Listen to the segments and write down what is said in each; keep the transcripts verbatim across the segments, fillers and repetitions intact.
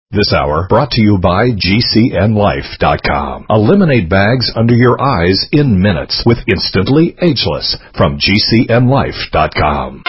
This hour brought to you by G C N Life dot com. Eliminate bags under your eyes in minutes with Instantly Ageless from G C N Life dot com.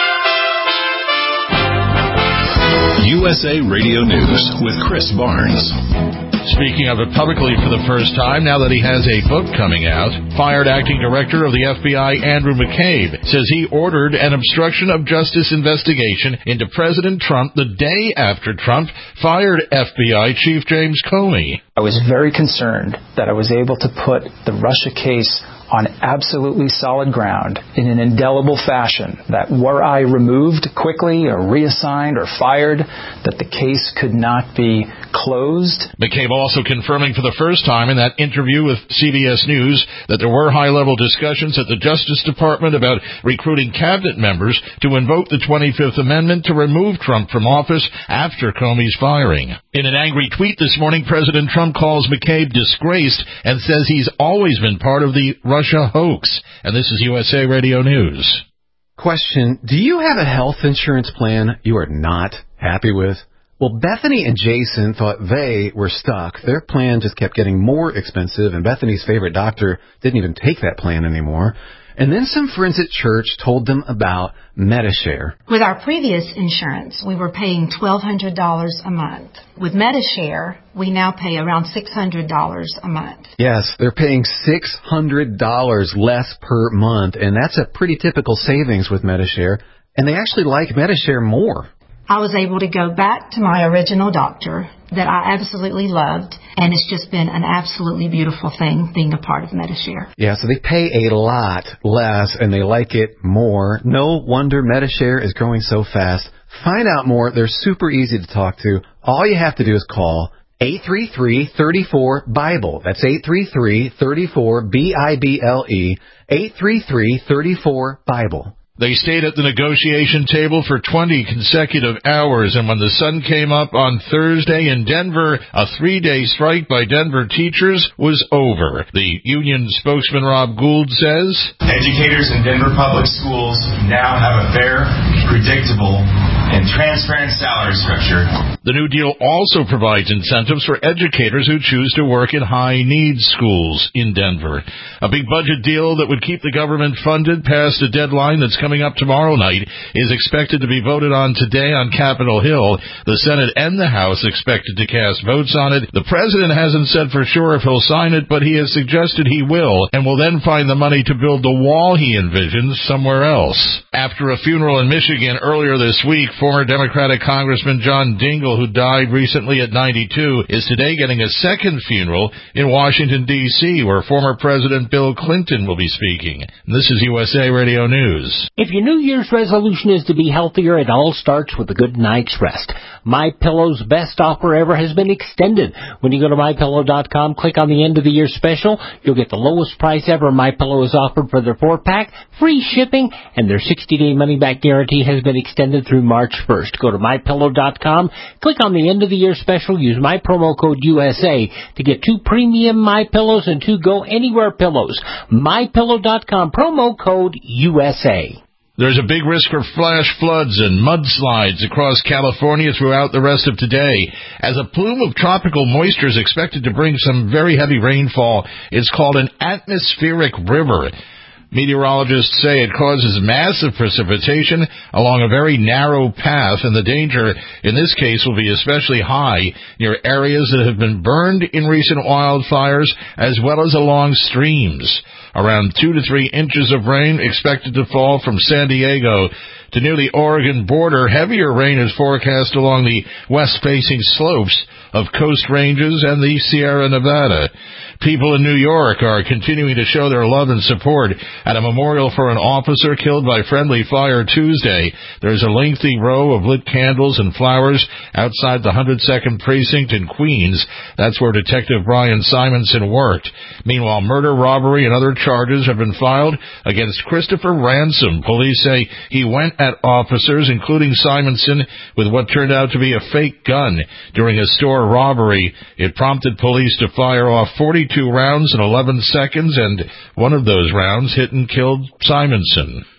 U S A Radio News with Chris Barnes. Speaking of it publicly for the first time, now that he has a book coming out, fired acting director of the F B I, Andrew McCabe, says he ordered an obstruction of justice investigation into President Trump the day after Trump fired F B I Chief James Comey. I was very concerned that I was able to put the Russia case on absolutely solid ground in an indelible fashion, that were I removed quickly or reassigned or fired, that the case could not be closed. McCabe also confirming for the first time in that interview with C B S News that there were high-level discussions at the Justice Department about recruiting cabinet members to invoke the twenty-fifth Amendment to remove Trump from office after Comey's firing. In an angry tweet this morning, President Trump calls McCabe disgraced and says he's always been part of the Russia hoax. And this is U S A Radio News. Question, do you have a health insurance plan you are not happy with? Well, Bethany and Jason thought they were stuck. Their plan just kept getting more expensive, and Bethany's favorite doctor didn't even take that plan anymore. And then some friends at church told them about Medi-Share. With our previous insurance, we were paying twelve hundred dollars a month. With Medi-Share, we now pay around six hundred dollars a month. Yes, they're paying six hundred dollars less per month, and that's a pretty typical savings with Medi-Share. And they actually like Medi-Share more. I was able to go back to my original doctor that I absolutely loved, and it's just been an absolutely beautiful thing being a part of Medi-Share. Yeah, so they pay a lot less, and they like it more. No wonder Medi-Share is growing so fast. Find out more. They're super easy to talk to. All you have to do is call eight three three, three four, BIBLE. That's eight three three, three four, B I B L E, eight three three, three four, BIBLE. They stayed at the negotiation table for twenty consecutive hours, and when the sun came up on Thursday in Denver, a three-day strike by Denver teachers was over. The union spokesman Rob Gould says, educators in Denver public schools now have a fair, predictable, and transparent salary structure. The new deal also provides incentives for educators who choose to work in high-needs schools in Denver. A big budget deal that would keep the government funded past a deadline that's coming up tomorrow night is expected to be voted on today on Capitol Hill. The Senate and the House expected to cast votes on it. The president hasn't said for sure if he'll sign it, but he has suggested he will, and will then find the money to build the wall he envisions somewhere else. After a funeral in Michigan earlier this week, former Democratic Congressman John Dingell, who died recently at ninety-two, is today getting a second funeral in Washington, D C, where former President Bill Clinton will be speaking. And this is U S A Radio News. If your New Year's resolution is to be healthier, it all starts with a good night's rest. MyPillow's best offer ever has been extended. When you go to My Pillow dot com, click on the end of the year special, you'll get the lowest price ever MyPillow has offered for their four-pack, free shipping, and their sixty-day money-back guarantee has been extended through March first. Go to My Pillow dot com, click on the end of the year special, use my promo code U S A to get two premium My Pillows and two Go Anywhere pillows. My Pillow dot com, promo code U S A. There's a big risk for flash floods and mudslides across California throughout the rest of today, as a plume of tropical moisture is expected to bring some very heavy rainfall. It's called an atmospheric river. Meteorologists say it causes massive precipitation along a very narrow path, and the danger in this case will be especially high near areas that have been burned in recent wildfires, as well as along streams. Around two to three inches of rain expected to fall from San Diego to near the Oregon border. Heavier rain is forecast along the west-facing slopes of Coast Ranges and the Sierra Nevada. People in New York are continuing to show their love and support at a memorial for an officer killed by friendly fire Tuesday. There's a lengthy row of lit candles and flowers outside the one hundred second Precinct in Queens. That's where Detective Brian Simonson worked. Meanwhile, murder, robbery, and other charges have been filed against Christopher Ransom. Police say he went at officers, including Simonson, with what turned out to be a fake gun during a store robbery. It prompted police to fire off forty-two rounds in eleven seconds, and one of those rounds hit and killed Simonson.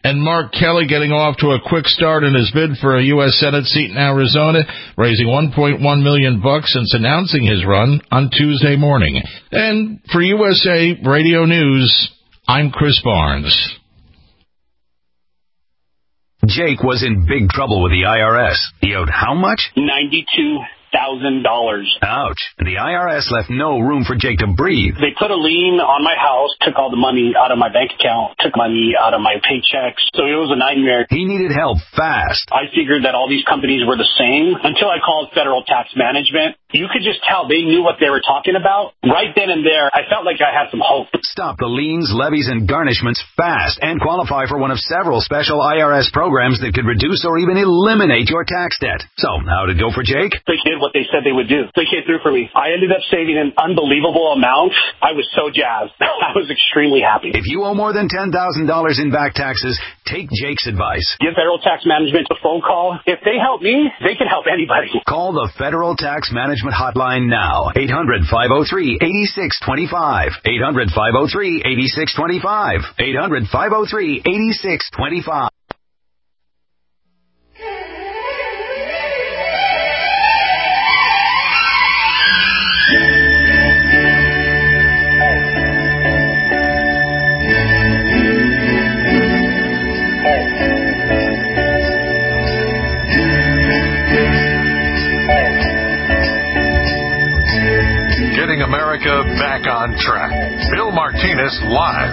And Mark Kelly getting off to a quick start in his bid for a U S Senate seat in Arizona, raising one point one million bucks since announcing his run on Tuesday morning. And for U S A Radio News, I'm Chris Barnes. Jake was in big trouble with the I R S. He owed how much? ninety-two thousand dollars. Ouch. The I R S left no room for Jake to breathe. They put a lien on my house, took all the money out of my bank account, took money out of my paychecks. So it was a nightmare. He needed help fast. I figured that all these companies were the same until I called Federal Tax Management. You could just tell they knew what they were talking about. Right then and there, I felt like I had some hope. Stop the liens, levies, and garnishments fast and qualify for one of several special I R S programs that could reduce or even eliminate your tax debt. So, how'd it go for Jake? They did what they said they would do. They came through for me. I ended up saving an unbelievable amount. I was so jazzed. I was extremely happy. If you owe more than ten thousand dollars in back taxes, take Jake's advice. Give Federal Tax Management a phone call. If they help me, they can help anybody. Call the Federal Tax Management Hotline now. eight hundred, five oh three, eight six two five. eight hundred, five oh three, eight six two five. eight hundred, five oh three, eight six two five. Getting America back on track. Bill Martinez live.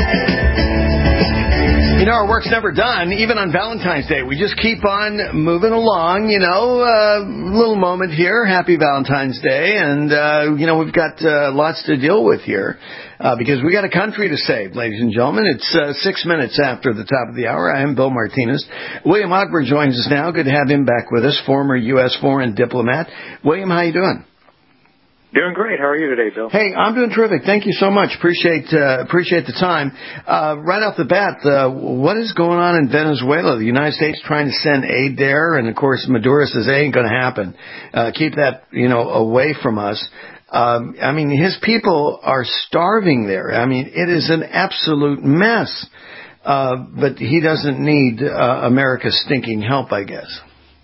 You know, our work's never done, even on Valentine's Day. We just keep on moving along, you know, a uh, little moment here. Happy Valentine's Day. And, uh, you know, we've got uh, lots to deal with here uh, because we got a country to save, ladies and gentlemen. It's uh, six minutes after the top of the hour. I am Bill Martinez. William Ogburn joins us now. Good to have him back with us, former U S foreign diplomat. William, how you doing? Doing great. How are you today, Bill? Hey, I'm doing terrific. Thank you so much. Appreciate uh, appreciate the time. Uh, right off the bat, uh, what is going on in Venezuela? The United States trying to send aid there, and of course Maduro says it ain't going to happen. Uh, keep that, you know, away from us. Um, I mean, his people are starving there. I mean, it is an absolute mess. Uh, but he doesn't need uh, America's stinking help, I guess.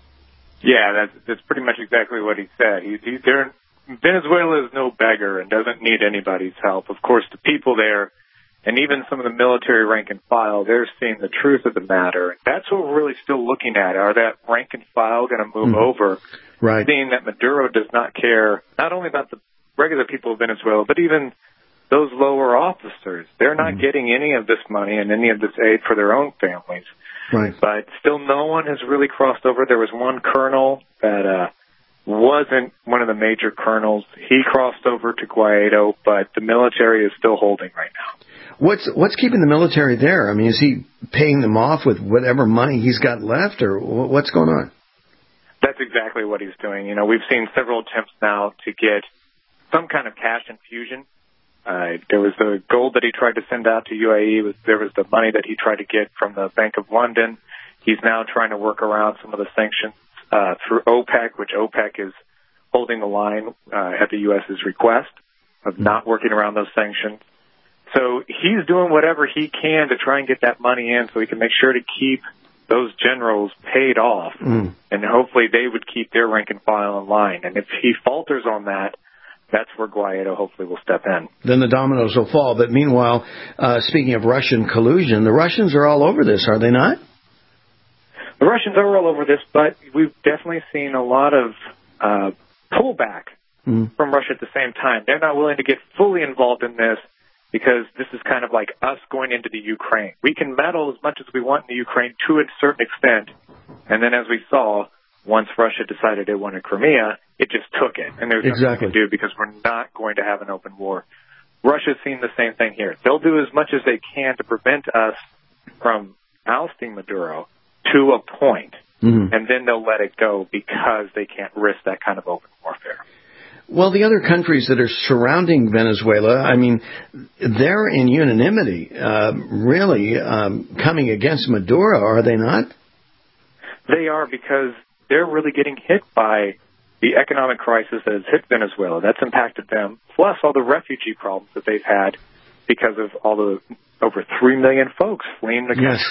Yeah, that's that's pretty much exactly what he said. He, he, they're Venezuela is no beggar and doesn't need anybody's help. Of course, the people there, and even some of the military rank and file, they're seeing the truth of the matter. That's what we're really still looking at. Are that rank and file going to move mm-hmm. over? Right. Seeing that Maduro does not care not only about the regular people of Venezuela, but even those lower officers. They're not mm-hmm. getting any of this money and any of this aid for their own families. Right. But still no one has really crossed over. There was one colonel that uh wasn't one of the major colonels. He crossed over to Guaido, but the military is still holding right now. What's what's keeping the military there? I mean, is he paying them off with whatever money he's got left, or what's going on? That's exactly what he's doing. You know, we've seen several attempts now to get some kind of cash infusion. Uh, there was the gold that he tried to send out to U A E. There was the money that he tried to get from the Bank of London. He's now trying to work around some of the sanctions Uh, through OPEC, which OPEC is holding the line uh, at the U S's request of not working around those sanctions. So he's doing whatever he can to try and get that money in so he can make sure to keep those generals paid off, mm. and hopefully they would keep their rank and file in line. And if he falters on that, that's where Guaido hopefully will step in. Then the dominoes will fall. But meanwhile, uh, speaking of Russian collusion, the Russians are all over this, are they not? The Russians are all over this, but we've definitely seen a lot of uh, pullback mm. from Russia at the same time. They're not willing to get fully involved in this because this is kind of like us going into the Ukraine. We can meddle as much as we want in the Ukraine to a certain extent, and then as we saw, once Russia decided they wanted Crimea, it just took it, and there's exactly. nothing to do because we're not going to have an open war. Russia's seen the same thing here. They'll do as much as they can to prevent us from ousting Maduro to a point, mm-hmm. and then they'll let it go because they can't risk that kind of open warfare. Well, the other countries that are surrounding Venezuela, I mean, they're in unanimity, uh, really um, coming against Maduro, are they not? They are, because they're really getting hit by the economic crisis that has hit Venezuela. That's impacted them, plus all the refugee problems that they've had because of all the over three million folks fleeing the yes. country.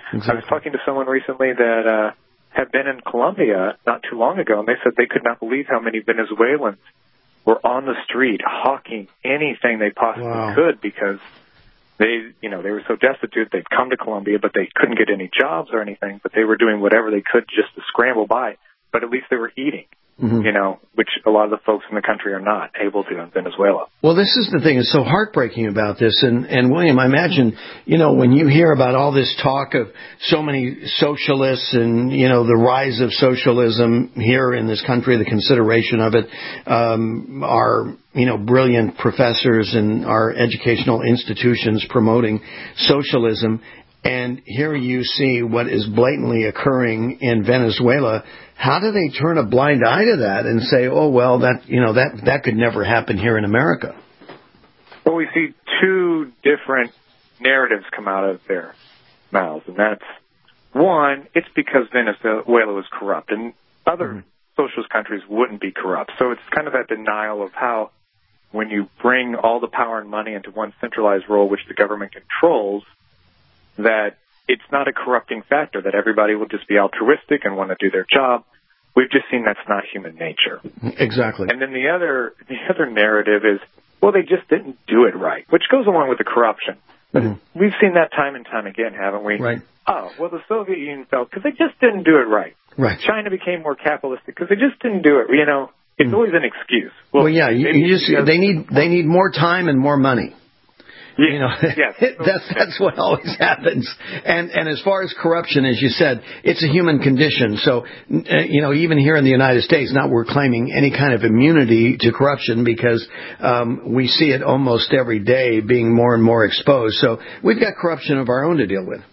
Exactly. I was talking to someone recently that uh, had been in Colombia not too long ago, and they said they could not believe how many Venezuelans were on the street hawking anything they possibly wow. could because they, you know, they were so destitute they'd come to Colombia, but they couldn't get any jobs or anything, but they were doing whatever they could just to scramble by, but at least they were eating. Mm-hmm. You know, which a lot of the folks in the country are not able to in Venezuela. Well, this is the thing that's so heartbreaking about this. And, and William, I imagine, you know, when you hear about all this talk of so many socialists and, you know, the rise of socialism here in this country, the consideration of it, um, our, you know, brilliant professors and our educational institutions promoting socialism. And here you see what is blatantly occurring in Venezuela. How do they turn a blind eye to that and say, oh, well, that, you know, that, that could never happen here in America? Well, we see two different narratives come out of their mouths. And that's, one, it's because Venezuela was corrupt. And other mm-hmm. socialist countries wouldn't be corrupt. So it's kind of that denial of how when you bring all the power and money into one centralized role, which the government controls, that it's not a corrupting factor, that everybody will just be altruistic and want to do their job. We've just seen that's not human nature. Exactly. And then the other the other narrative is, well, they just didn't do it right, which goes along with the corruption. But mm-hmm. we've seen that time and time again, haven't we? Right. Oh, well, the Soviet Union fell because they just didn't do it right. Right. China became more capitalistic because they just didn't do it. You know, it's mm-hmm. always an excuse. Well, well yeah, you, you just they need they need more time and more money. Yeah, you know, yes. that's that's what always happens. And and as far as corruption, as you said, it's a human condition. So, uh, you know, even here in the United States, not we're claiming any kind of immunity to corruption because um, we see it almost every day being more and more exposed. So we've got corruption of our own to deal with.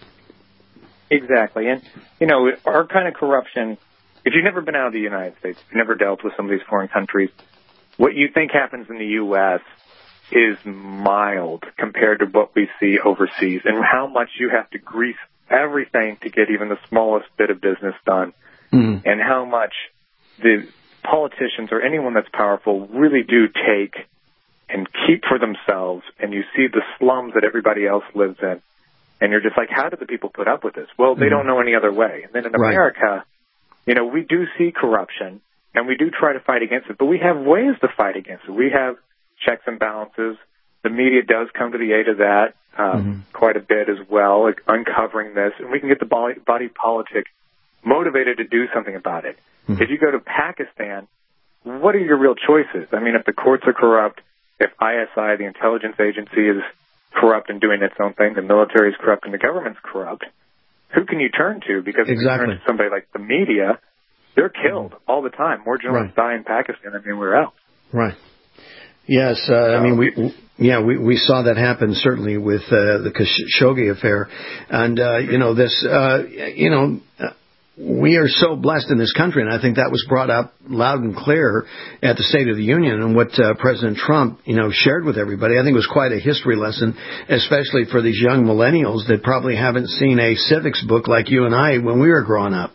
Exactly. And, you know, our kind of corruption, if you've never been out of the United States, if you've never dealt with some of these foreign countries, what you think happens in the U S is mild compared to what we see overseas, and how much you have to grease everything to get even the smallest bit of business done, mm. and how much the politicians or anyone that's powerful really do take and keep for themselves, and you see the slums that everybody else lives in, and you're just like, how did the people put up with this? Well, they mm. don't know any other way. And then in right. America, you know, we do see corruption, and we do try to fight against it, but we have ways to fight against it. We have checks and balances. The media does come to the aid of that um, mm-hmm. quite a bit as well, like uncovering this, and we can get the body, body politic motivated to do something about it. Mm-hmm. If you go to Pakistan, what are your real choices? I mean, if the courts are corrupt, if I S I, the intelligence agency, is corrupt and doing its own thing, the military is corrupt and the government's corrupt, who can you turn to? Because if exactly. you turn to somebody like the media, they're killed mm-hmm. all the time. More journalists right. die in Pakistan than anywhere else. Right. Yes, uh, I mean, we, yeah, we, we saw that happen certainly with, uh, the Khashoggi affair. And, uh, you know, this, uh, you know, uh, we are so blessed in this country, and I think that was brought up loud and clear at the State of the Union, and what uh, President Trump, you know, shared with everybody. I think it was quite a history lesson, especially for these young millennials that probably haven't seen a civics book like you and I when we were growing up.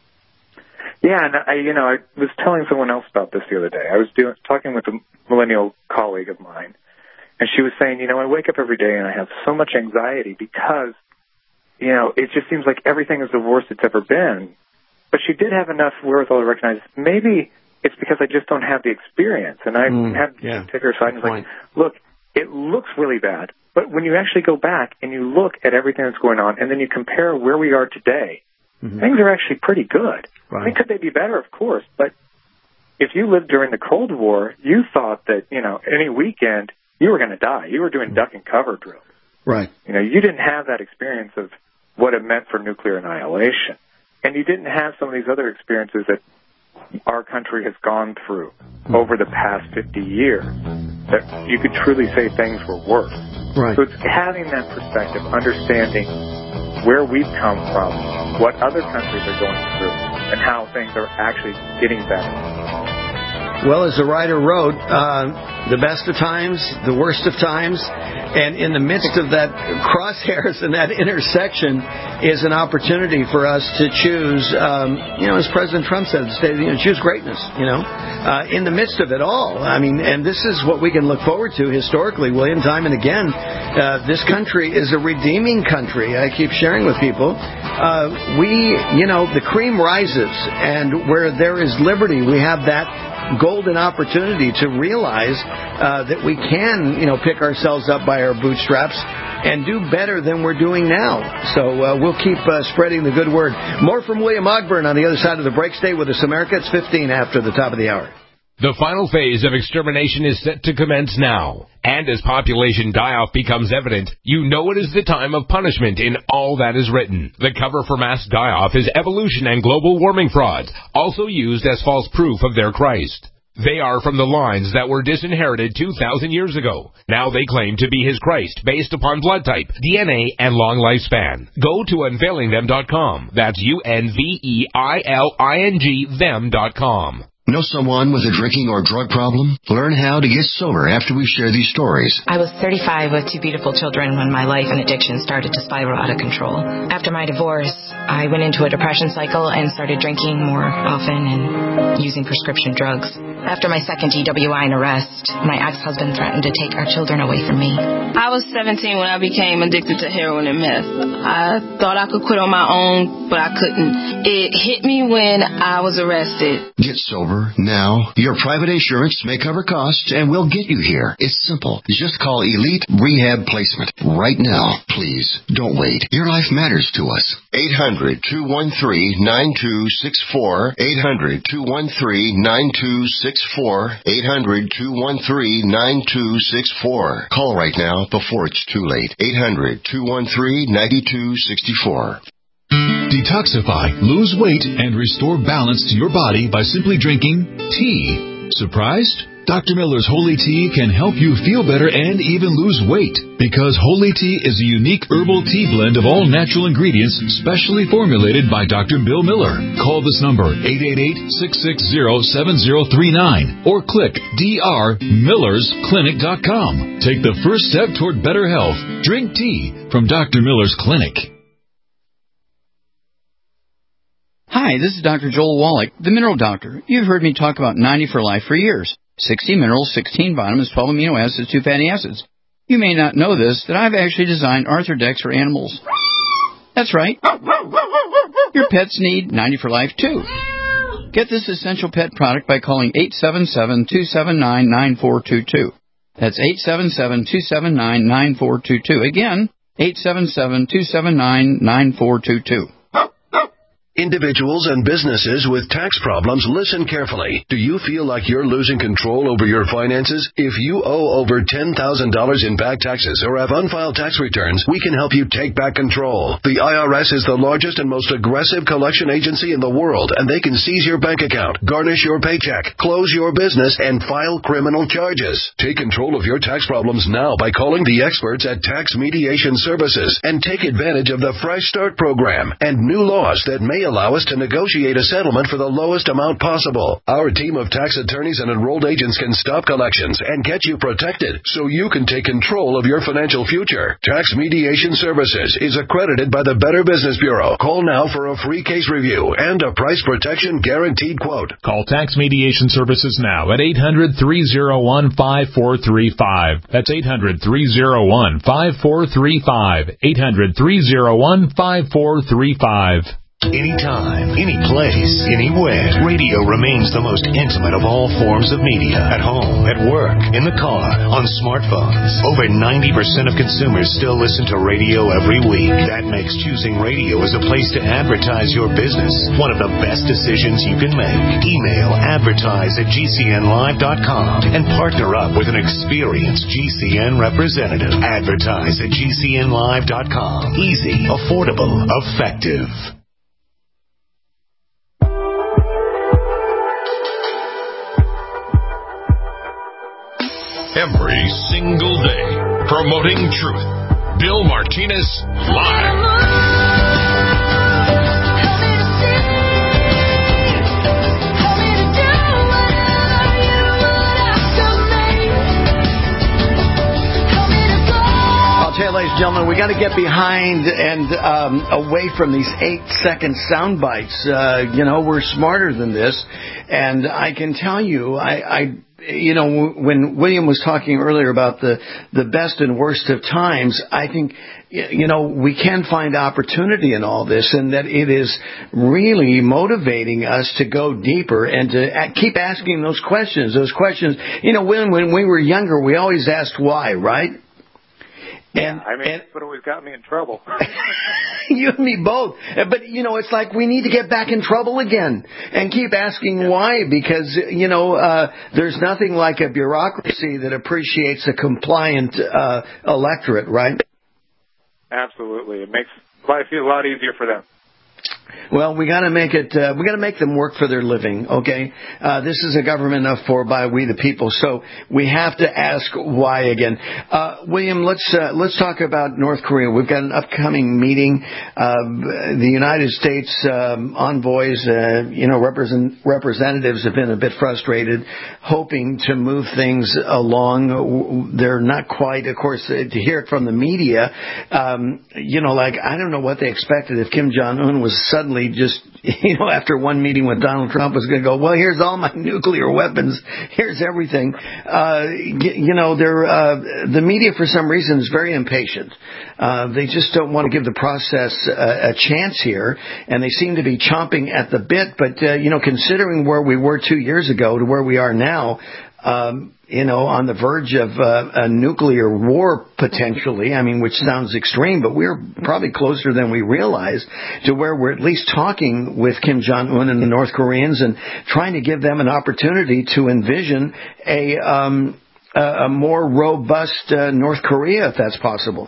Yeah, and I, you know, I was telling someone else about this the other day. I was doing, talking with a millennial colleague of mine, and she was saying, you know, I wake up every day and I have so much anxiety because, you know, it just seems like everything is the worst it's ever been. But she did have enough wherewithal to recognize maybe it's because I just don't have the experience. And I mm, had yeah, to take her aside and was like, look, it looks really bad, but when you actually go back and you look at everything that's going on and then you compare where we are today, mm-hmm. things are actually pretty good. Right. I mean, could they be better? Of course. But if you lived during the Cold War, you thought that, you know, any weekend you were going to die. You were doing duck and cover drills. Right. You know, you didn't have that experience of what it meant for nuclear annihilation. And you didn't have some of these other experiences that our country has gone through mm-hmm. over the past fifty years that you could truly say things were worse. Right. So it's having that perspective, understanding where we've come from, what other countries are going through, and how things are actually getting better. Well, as the writer wrote, uh, the best of times, the worst of times, And in the midst of that crosshairs and that intersection is an opportunity for us to choose, um, you know, as President Trump said, the State of the Union, choose greatness, you know, uh, in the midst of it all. I mean, and this is what we can look forward to historically, William, time and again. Uh, this country is a redeeming country. I keep sharing with people. Uh, we, you know, the cream rises, and where there is liberty, we have that golden opportunity to realize uh, that we can, you know, pick ourselves up by our bootstraps and do better than we're doing now. So uh, we'll keep uh, spreading the good word. More from William Ogburn on the other side of the break. Stay with us, America. It's fifteen after the top of the hour. The final phase of extermination is set to commence now. And as population die-off becomes evident, you know it is the time of punishment in all that is written. The cover for mass die-off is evolution and global warming frauds, also used as false proof of their Christ. They are from the lines that were disinherited two thousand years ago. Now they claim to be his Christ based upon blood type, D N A, and long lifespan. Go to unveiling them dot com. That's U N V E I L I N G them dot com. Know someone with a drinking or drug problem? Learn how to get sober after we share these stories. I was thirty-five with two beautiful children when my life and addiction started to spiral out of control. After my divorce, I went into a depression cycle and started drinking more often and using prescription drugs. After my second D W I and arrest, my ex-husband threatened to take our children away from me. I was seventeen when I became addicted to heroin and meth. I thought I could quit on my own, but I couldn't. It hit me when I was arrested. Get sober now. Your private insurance may cover costs and we'll get you here. It's simple. Just call Elite Rehab Placement right now. Please, don't wait. Your life matters to us. eight hundred, two one three, nine two six four. eight hundred, two one three, nine two six four. eight hundred, two one three, nine two six four. Call right now before it's too late. eight hundred, two one three, nine two six four. Detoxify, lose weight, and restore balance to your body by simply drinking tea. Surprised? Doctor Miller's Holy Tea can help you feel better and even lose weight, because Holy Tea is a unique herbal tea blend of all natural ingredients specially formulated by Doctor Bill Miller. Call this number, eight eight eight, six six zero, seven zero three nine, or click d r millers clinic dot com. Take the first step toward better health. Drink tea from Doctor Miller's Clinic. Hi, this is Doctor Joel Wallach, the Mineral Doctor. You've heard me talk about ninety for Life for years. sixty minerals, sixteen vitamins, twelve amino acids, two fatty acids. You may not know this, that I've actually designed Arthrodex for animals. That's right. Your pets need ninety for Life, too. Get this essential pet product by calling eight seven seven, two seven nine, nine four two two. That's eight seven seven, two seven nine, nine four two two. Again, eight seven seven, two seven nine, nine four two two. Individuals and businesses with tax problems, listen carefully. Do you feel like you're losing control over your finances? If you owe over ten thousand dollars in back taxes or have unfiled tax returns, we can help you take back control. The I R S is the largest and most aggressive collection agency in the world, and they can seize your bank account, garnish your paycheck, close your business, and file criminal charges. Take control of your tax problems now by calling the experts at Tax Mediation Services and take advantage of the Fresh Start program and new laws that may allow us to negotiate a settlement for the lowest amount possible. Our team of tax attorneys and enrolled agents can stop collections and get you protected so you can take control of your financial future. Tax Mediation Services is accredited by the Better Business Bureau. Call now for a free case review and a price protection guaranteed quote. Call Tax Mediation Services now at eight hundred, three oh one, five four three five. That's eight hundred, three oh one, five four three five. eight hundred, three oh one, five four three five. Anytime, any place, anywhere. Radio remains the most intimate of all forms of media. At home, at work, in the car, on smartphones. Over ninety percent of consumers still listen to radio every week. That makes choosing radio as a place to advertise your business one of the best decisions you can make. Email advertise at G C N live dot com and partner up with an experienced G C N representative. Advertise at G C N live dot com. Easy, affordable, effective. Every single day, promoting truth. Bill Martinez, live. gentlemen, we got to get behind and um, away from these eight-second sound bites. Uh, you know, we're smarter than this, and I can tell you, I, I, you know, when William was talking earlier about the the best and worst of times, I think, you know, we can find opportunity in all this, and that it is really motivating us to go deeper and to keep asking those questions. Those questions, you know, when when we were younger, we always asked why, right? And, yeah, I mean, and, that's what always got me in trouble. You and me both. But, you know, it's like we need to get back in trouble again and keep asking yeah. why, because, you know, uh, there's nothing like a bureaucracy that appreciates a compliant uh, electorate, right? Absolutely. It makes life a lot easier for them. Well, we got to make it. Uh, we got to make them work for their living. Okay, uh, this is a government of for by we the people. So we have to ask why again. Uh, William, let's uh, let's talk about North Korea. We've got an upcoming meeting. Uh, the United States um, envoys, uh, you know, represent, representatives have been a bit frustrated, hoping to move things along. They're not quite, of course, to hear it from the media. Um, you know, like I don't know what they expected if Kim Jong-un was suddenly just, you know, after one meeting with Donald Trump was going to go, well, here's all my nuclear weapons. Here's everything. Uh, you know, they're, uh, the media for some reason is very impatient. Uh, they just don't want to give the process a, a chance here, and they seem to be chomping at the bit. But, uh, you know, considering where we were two years ago to where we are now, um, you know, on the verge of uh, a nuclear war potentially, I mean, which sounds extreme, but we're probably closer than we realize to where we're at least talking with Kim Jong-un and the North Koreans and trying to give them an opportunity to envision a, um, a, a more robust uh, North Korea, if that's possible.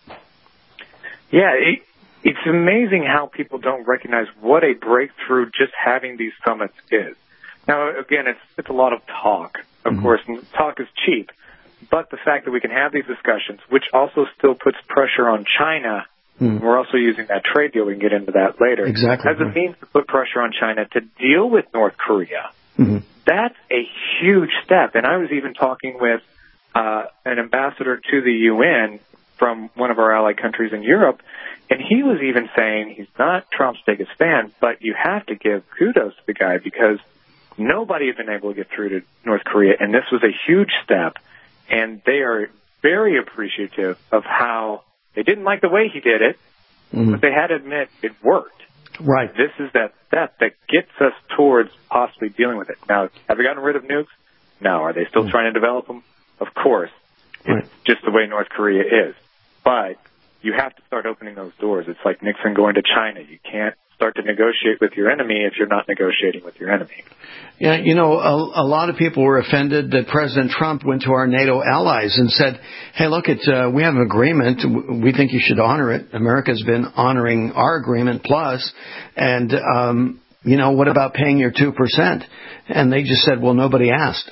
Yeah, it, it's amazing how people don't recognize what a breakthrough just having these summits is. Now, again, it's it's a lot of talk, of mm-hmm. course, and talk is cheap. But the fact that we can have these discussions, which also still puts pressure on China, mm-hmm. we're also using that trade deal, we can get into that later, exactly. as a means to put pressure on China to deal with North Korea. Mm-hmm. That's a huge step. And I was even talking with uh, an ambassador to the U N from one of our allied countries in Europe, and he was even saying he's not Trump's biggest fan, but you have to give kudos to the guy because nobody had been able to get through to North Korea, and this was a huge step, and they are very appreciative of how they didn't like the way he did it, mm-hmm. but they had to admit it worked. Right. This is that step that gets us towards possibly dealing with it. Now, have we gotten rid of nukes? No. Are they still mm-hmm. trying to develop them? Of course. Right. It's just the way North Korea is. But you have to start opening those doors. It's like Nixon going to China. You can't start to negotiate with your enemy if you're not negotiating with your enemy. Yeah, you know, a, a lot of people were offended that President Trump went to our NATO allies and said, hey, look, it, uh, we have an agreement. We think you should honor it. America's been honoring our agreement plus. And, um, you know, what about paying your two percent? And they just said, well, nobody asked.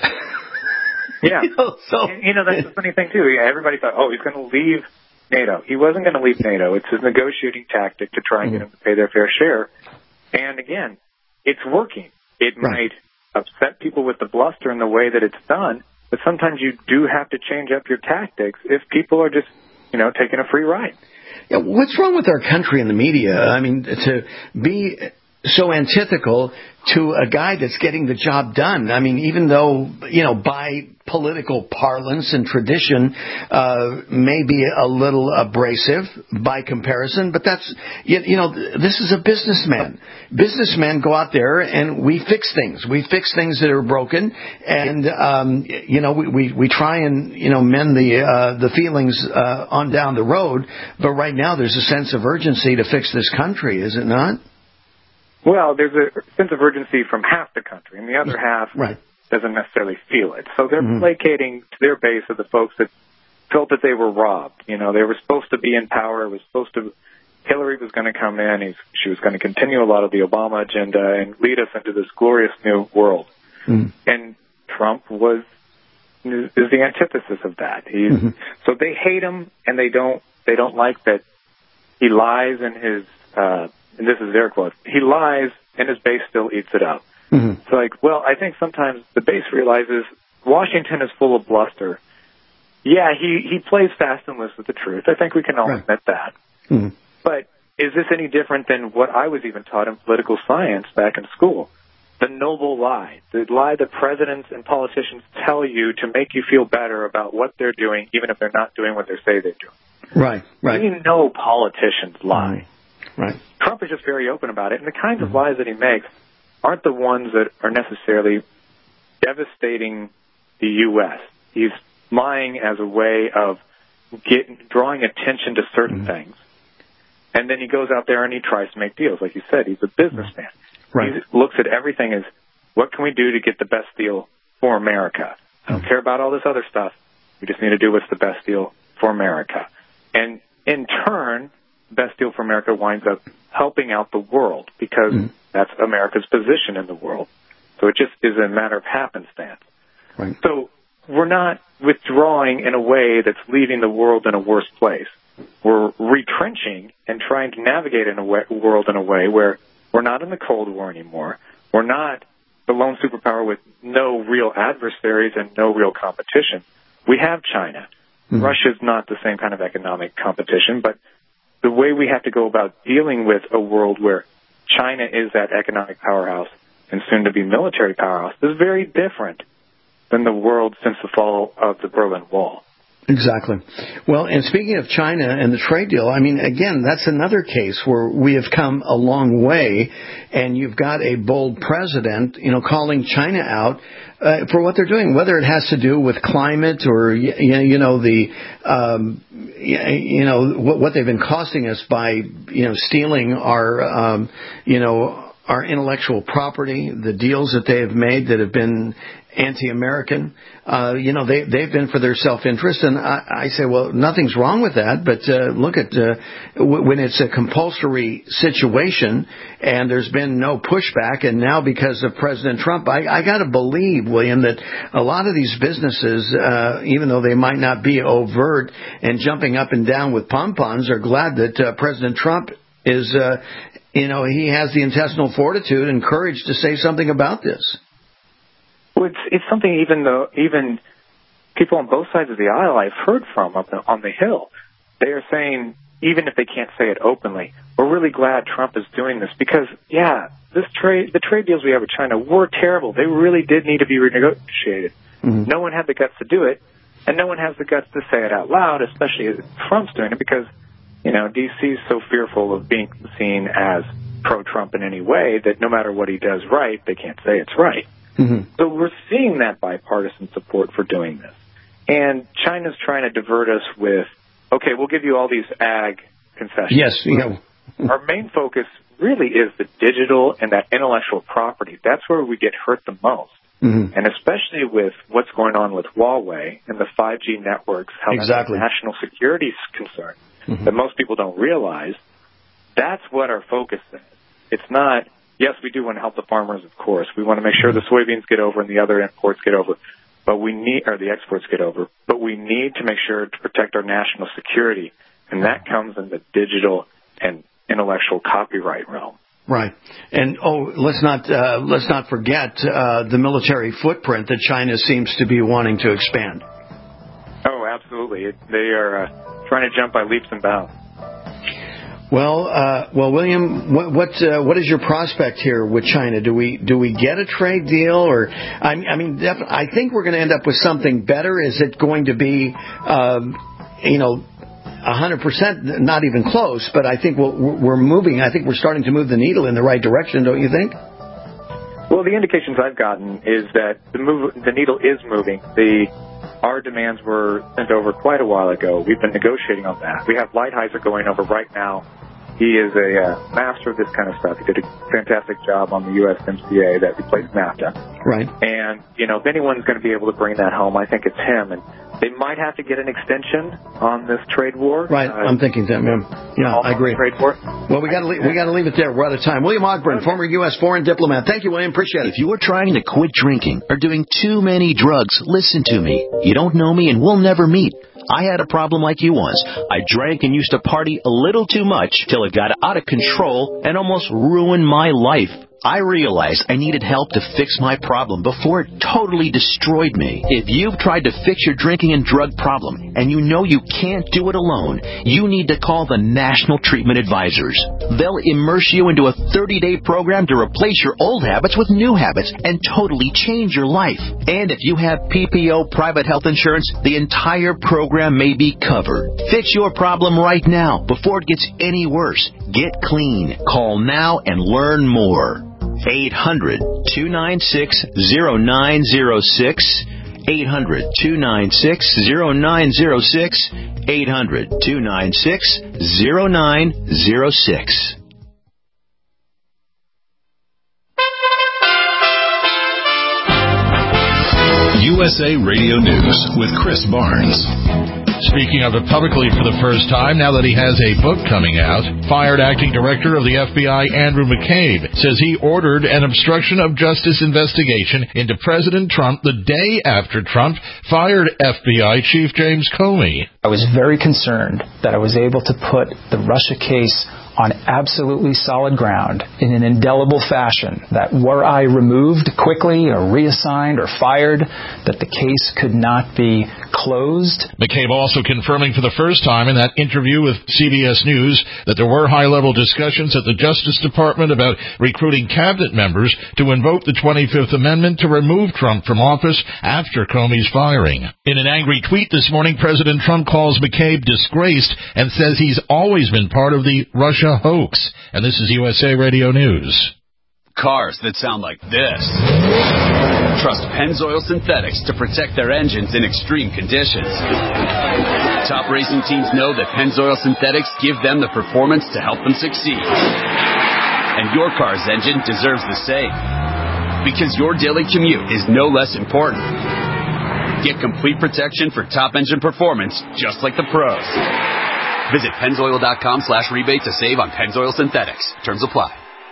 Yeah. you know, so, you know, that's the funny thing, too. Yeah, everybody thought, oh, he's going to leave NATO. He wasn't going to leave NATO. It's his negotiating tactic to try and get them to pay their fair share. And again, it's working. It right. might upset people with the bluster and the way that it's done, but sometimes you do have to change up your tactics if people are just, you know, taking a free ride. Yeah, what's wrong with our country and the media? I mean, to be so antithetical to a guy that's getting the job done. I mean, even though, you know, by political parlance and tradition, uh, may be a little abrasive by comparison, but that's, you, you know, this is a businessman. Businessmen go out there and we fix things. We fix things that are broken, and, um, you know, we, we, we try and, you know, mend the, uh, the feelings, uh, on down the road, but right now there's a sense of urgency to fix this country, is it not? Well, there's a sense of urgency from half the country, and the other half right. doesn't necessarily feel it. So they're mm-hmm. placating to their base of the folks that felt that they were robbed. You know, they were supposed to be in power. It was supposed to, Hillary was going to come in. He's, she was going to continue a lot of the Obama agenda and lead us into this glorious new world. Mm-hmm. And Trump was is the antithesis of that. He's, mm-hmm. So they hate him, and they don't they don't like that he lies in his. Uh, and this is their quote, he lies and his base still eats it up. Mm-hmm. It's like, well, I think sometimes the base realizes Washington is full of bluster. Yeah, he, he plays fast and loose with the truth. I think we can all Right. admit that. Hmm. But is this any different than what I was even taught in political science back in school? The noble lie, the lie that presidents and politicians tell you to make you feel better about what they're doing, even if they're not doing what they say they're doing. Right, right. We know politicians lie. Right. Trump is just very open about it, and the kinds of lies that he makes aren't the ones that are necessarily devastating the U S. He's lying as a way of get, drawing attention to certain mm-hmm. things. And then he goes out there and he tries to make deals. Like you said, he's a businessman. Right. He looks at everything as, what can we do to get the best deal for America? I don't care about all this other stuff. We just need to do what's the best deal for America. And in turn, the best deal for America winds up helping out the world because mm-hmm. that's America's position in the world. So it just is a matter of happenstance. Right. So we're not withdrawing in a way that's leaving the world in a worse place. We're retrenching and trying to navigate in a way, world in a way where we're not in the Cold War anymore. We're not the lone superpower with no real adversaries and no real competition. We have China. Mm-hmm. Russia's not the same kind of economic competition, but the way we have to go about dealing with a world where China is that economic powerhouse and soon to be military powerhouse is very different than the world since the fall of the Berlin Wall. Exactly. Well, and speaking of China and the trade deal, I mean, again, that's another case where we have come a long way, and you've got a bold president, you know, calling China out uh, for what they're doing, whether it has to do with climate or, you know, the, um, you know, what, what they've been costing us by, you know, stealing our, um, you know, our intellectual property, the deals that they have made that have been anti-American. Uh, you know, they, they've been for their self-interest. And I, I say, well, nothing's wrong with that. But uh, look at uh, w- when it's a compulsory situation and there's been no pushback. And now because of President Trump, I, I got to believe, William, that a lot of these businesses, uh, even though they might not be overt and jumping up and down with pom-poms, are glad that uh, President Trump is, uh, you know, he has the intestinal fortitude and courage to say something about this. Well, it's, it's something even though even people on both sides of the aisle I've heard from up on the Hill, they are saying, even if they can't say it openly, we're really glad Trump is doing this because, yeah, this trade, the trade deals we have with China were terrible. They really did need to be renegotiated. Mm-hmm. No one had the guts to do it, and no one has the guts to say it out loud, especially as Trump's doing it because, you know, D C is so fearful of being seen as pro-Trump in any way that no matter what he does right, they can't say it's right. Mm-hmm. So we're seeing that bipartisan support for doing this. And China's trying to divert us with, okay, we'll give you all these ag concessions. Yes. Yeah. Our main focus really is the digital and that intellectual property. That's where we get hurt the most. Mm-hmm. And especially with what's going on with Huawei and the five G networks, how exactly. that's a national security concern mm-hmm. that most people don't realize. That's what our focus is. It's not, yes, we do want to help the farmers, of course. We want to make sure the soybeans get over and the other imports get over, but we need, or the exports get over. But we need to make sure to protect our national security, and that comes in the digital and intellectual copyright realm. Right, and oh, let's not uh, let's not forget uh, the military footprint that China seems to be wanting to expand. Oh, absolutely! It, they are uh, trying to jump by leaps and bounds. Well, uh, well, William, what what, uh, what is your prospect here with China? Do we do we get a trade deal, or I, I mean, def- I think we're going to end up with something better. Is it going to be, um, you know, a hundred percent? Not even close. But I think we'll, we're moving. I think we're starting to move the needle in the right direction. Don't you think? Well, the indications I've gotten is that the move, the needle is moving. The Our demands were sent over quite a while ago. We've been negotiating on that. We have Lighthizer going over right now. He is a uh, master of this kind of stuff. He did a fantastic job on the U S M C A that replaced NAFTA. Right. And, you know, if anyone's going to be able to bring that home, I think it's him. And they might have to get an extension on this trade war. Right. Uh, I'm thinking that, man. Yeah, I agree. Trade war. Well, we got to we got to leave it there. We're out of time. William Ogburn, okay. Former U S foreign diplomat. Thank you, William. Appreciate it. If you are trying to quit drinking or doing too many drugs, listen to me. You don't know me and we'll never meet. I had a problem like you once. I drank and used to party a little too much till it got out of control and almost ruined my life. I realized I needed help to fix my problem before it totally destroyed me. If you've tried to fix your drinking and drug problem and you know you can't do it alone, you need to call the National Treatment Advisors. They'll immerse you into a thirty-day program to replace your old habits with new habits and totally change your life. And if you have P P O private health insurance, the entire program may be covered. Fix your problem right now before it gets any worse. Get clean. Call now and learn more. eight hundred, two nine six, zero nine zero six. eight hundred, two nine six, zero nine zero six. eight hundred, two nine six, zero nine zero six. U S A Radio News with Chris Barnes. Speaking of it publicly for the first time, now that he has a book coming out, fired acting director of the F B I, Andrew McCabe, says he ordered an obstruction of justice investigation into President Trump the day after Trump fired F B I Chief James Comey. I was very concerned that I was able to put the Russia case on absolutely solid ground in an indelible fashion, that were I removed quickly or reassigned or fired, that the case could not be closed. McCabe also confirming for the first time in that interview with C B S News that there were high-level discussions at the Justice Department about recruiting cabinet members to invoke the twenty-fifth Amendment to remove Trump from office after Comey's firing. In an angry tweet this morning, President Trump calls McCabe disgraced and says he's always been part of the Russia hoax. And this is U S A Radio News. Cars that sound like this. Trust Pennzoil Synthetics to protect their engines in extreme conditions. Top racing teams know that Pennzoil Synthetics give them the performance to help them succeed. And your car's engine deserves the same. Because your daily commute is no less important. Get complete protection for top engine performance, just like the pros. Visit Pennzoil.com slash rebate to save on Pennzoil Synthetics. Terms apply.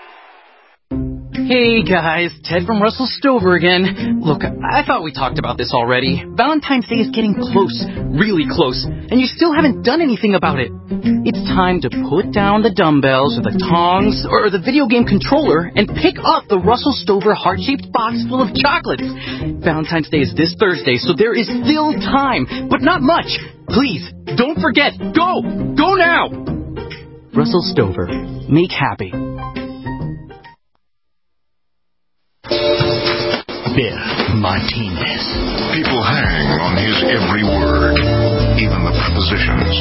Hey guys, Ted from Russell Stover again. Look, I thought we talked about this already. Valentine's Day is getting close, really close, and you still haven't done anything about it. It's time to put down the dumbbells or the tongs or the video game controller and pick up the Russell Stover heart-shaped box full of chocolates. Valentine's Day is this Thursday, so there is still time, but not much. Please, don't forget. Go! Go now! Russell Stover. Make happy. Bill Martinez. People hang on his every word, even the prepositions.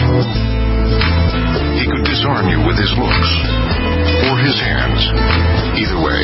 He could disarm you with his looks or his hands. Either way.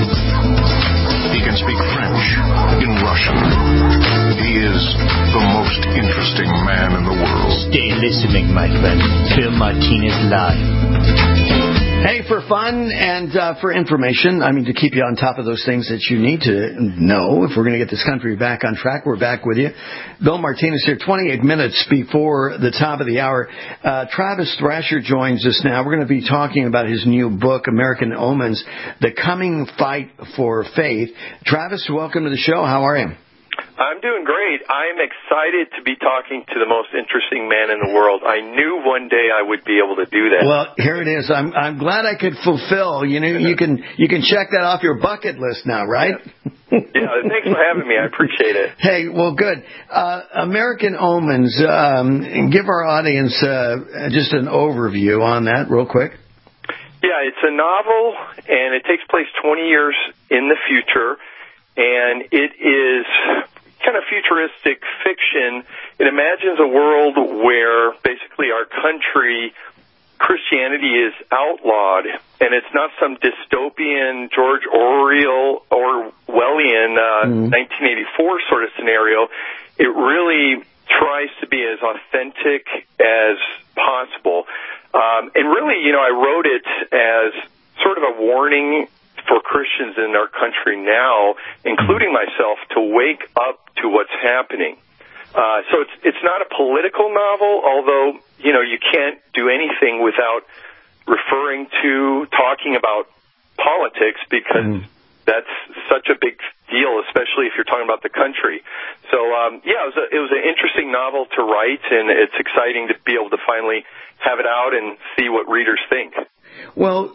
He can speak French, in Russian. He is the most interesting man in the world. Stay listening, my friend. Bill Martinez Live. Hey, for fun and uh, for information, I mean, to keep you on top of those things that you need to know if we're going to get this country back on track, we're back with you. Bill Martinez here, twenty-eight minutes before the top of the hour. Uh, Travis Thrasher joins us now. We're going to be talking about his new book, American Omens, The Coming Fight for Faith. Travis, welcome to the show. How are you? I'm doing great. I'm excited to be talking to the most interesting man in the world. I knew one day I would be able to do that. Well, here it is. I'm I'm glad I could fulfill. You know, you can you can check that off your bucket list now, right? Yeah, yeah, thanks for having me. I appreciate it. Hey, well, good. Uh, American Omens. Um, give our audience uh, just an overview on that, real quick. Yeah, it's a novel, and it takes place twenty years in the future, and it is kind of futuristic fiction. It imagines a world where basically our country, Christianity is outlawed, and it's not some dystopian George Orwell Orwellian uh, mm. nineteen eighty-four sort of scenario. It really tries to be as authentic as possible. Um, and really, you know, I wrote it as sort of a warning for Christians in our country now, including myself, to wake up to what's happening. Uh, so it's it's not a political novel, although, you know, you can't do anything without referring to, talking about politics, because mm. that's such a big deal, especially if you're talking about the country. So, um, yeah, it was, a, it was an interesting novel to write, and it's exciting to be able to finally have it out and see what readers think. Well,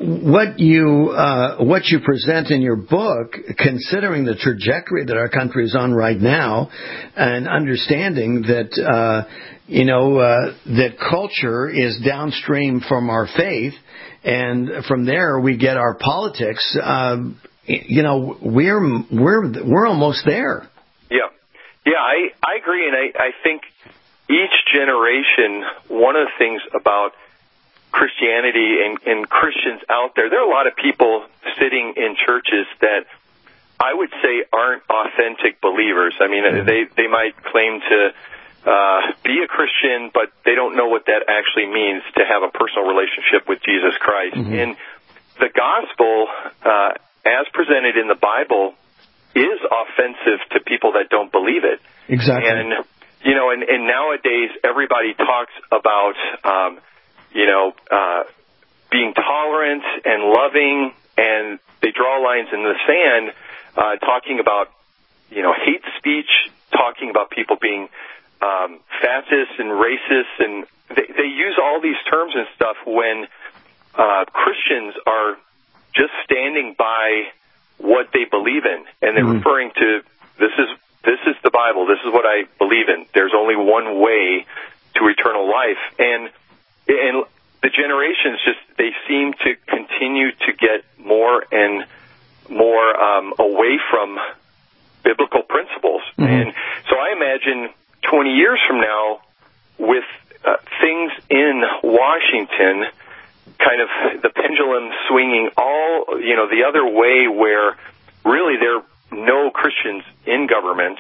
what you uh, what you present in your book, considering the trajectory that our country is on right now, and understanding that uh, you know uh, that culture is downstream from our faith, and from there we get our politics. Uh, you know, we're we're we're almost there. Yeah, yeah, I I agree, and I I think each generation, one of the things about Christianity and, and Christians out there, there are a lot of people sitting in churches that I would say aren't authentic believers. I mean, mm-hmm. they, they might claim to uh, be a Christian, but they don't know what that actually means to have a personal relationship with Jesus Christ. Mm-hmm. And the gospel, uh, as presented in the Bible, is offensive to people that don't believe it. Exactly. And, you know, and, and nowadays everybody talks about um, you know, uh, being tolerant and loving, and they draw lines in the sand, uh, talking about, you know, hate speech, talking about people being um, fascist and racist, and they, they use all these terms and stuff when uh, Christians are just standing by what they believe in, and they're mm-hmm. referring to, this is this is the Bible, this is what I believe in. There's only one way to eternal life, and And the generations just, they seem to continue to get more and more um, away from biblical principles. Mm-hmm. And so I imagine twenty years from now, with uh, things in Washington, kind of the pendulum swinging all, you know, the other way, where really there are no Christians in government,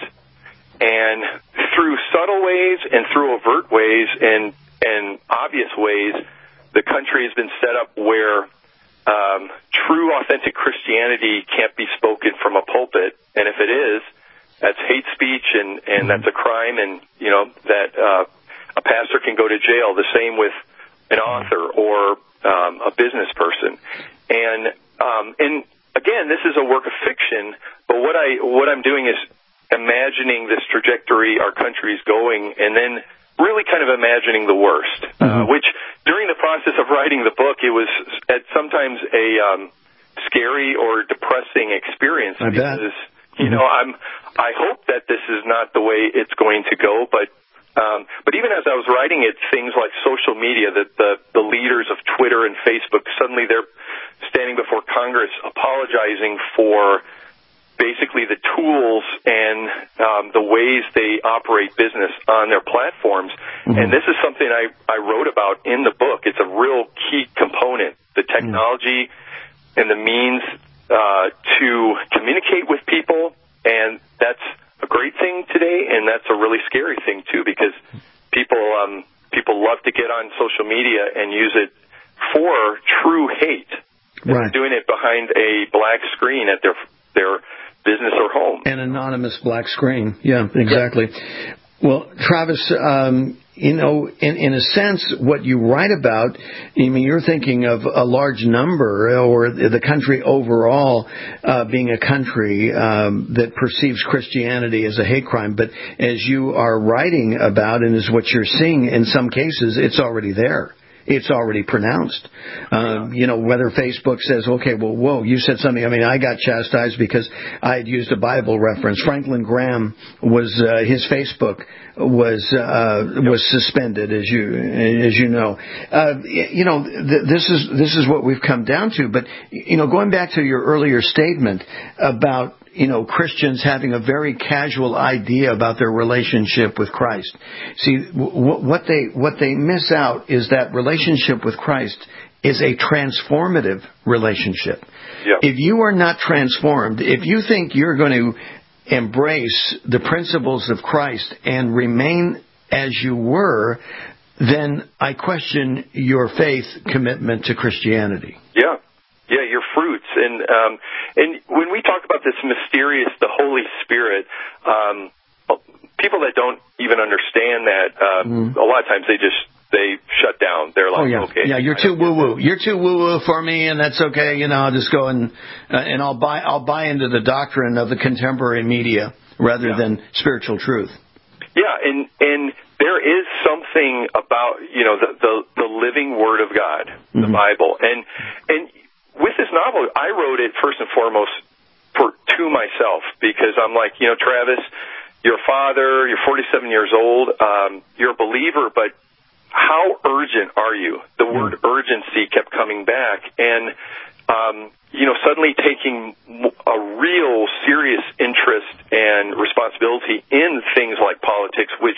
and through subtle ways and through overt ways and and obvious ways, the country has been set up where um, true, authentic Christianity can't be spoken from a pulpit, and if it is, that's hate speech, and, and that's a crime, and, you know, that uh, a pastor can go to jail, the same with an author or um, a business person. And, um, and again, this is a work of fiction, but what, I, what I'm doing is imagining this trajectory our country is going, and then really kind of imagining the worst, mm-hmm. uh, which during the process of writing the book, it was at sometimes a um, scary or depressing experience. I because, bet. you Mm-hmm. know, I'm, I hope that this is not the way it's going to go, but um, but even as I was writing it, things like social media, that the, the leaders of Twitter and Facebook, suddenly they're standing before Congress apologizing for basically the tools and um, the ways they operate business on their platforms. Mm-hmm. And this is something I, I wrote about in the book. It's a real key component, the technology mm-hmm. and the means uh, to communicate with people. And that's a great thing today, and that's a really scary thing, too, because people um, people love to get on social media and use it for true hate. Right. They're doing it behind a black screen at their their business or home. An anonymous black screen. Yeah, exactly. Yeah. Well, Travis, um, you know, in, in a sense, what you write about, I mean, you're thinking of a large number, or the country overall uh, being a country um, that perceives Christianity as a hate crime. But as you are writing about, and as what you're seeing in some cases, it's already there. It's already pronounced. Um, you know, whether Facebook says, okay, well, whoa, you said something. I mean, I got chastised because I had used a Bible reference. Franklin Graham was, uh, his Facebook was, uh, yep. was suspended, as you, as you know. Uh, you know, th- this is, this is what we've come down to. But, you know, going back to your earlier statement about, you know, Christians having a very casual idea about their relationship with Christ. See, w- what they what they miss out is that relationship with Christ is a transformative relationship. Yeah. If you are not transformed, if you think you're going to embrace the principles of Christ and remain as you were, then I question your faith commitment to Christianity. Yeah. Yeah, your fruits. And um, and when we talk about this mysterious, the Holy Spirit, um, people that don't even understand that, uh, mm. a lot of times they just, they shut down. They're like, oh, yeah. okay. Yeah, you're too woo-woo. You're too woo-woo for me, and that's okay. You know, I'll just go and, uh, and I'll buy, I'll buy into the doctrine of the contemporary media rather yeah. than spiritual truth. Yeah, and, and there is something about, you know, the, the, the living Word of God, mm-hmm. the Bible. And, and, with this novel, I wrote it first and foremost for to myself because I'm like, you know, Travis, you're a father, you're forty-seven years old, um, you're a believer, but how urgent are you? The word urgency kept coming back, and um, you know, suddenly taking a real serious interest and responsibility in things like politics, which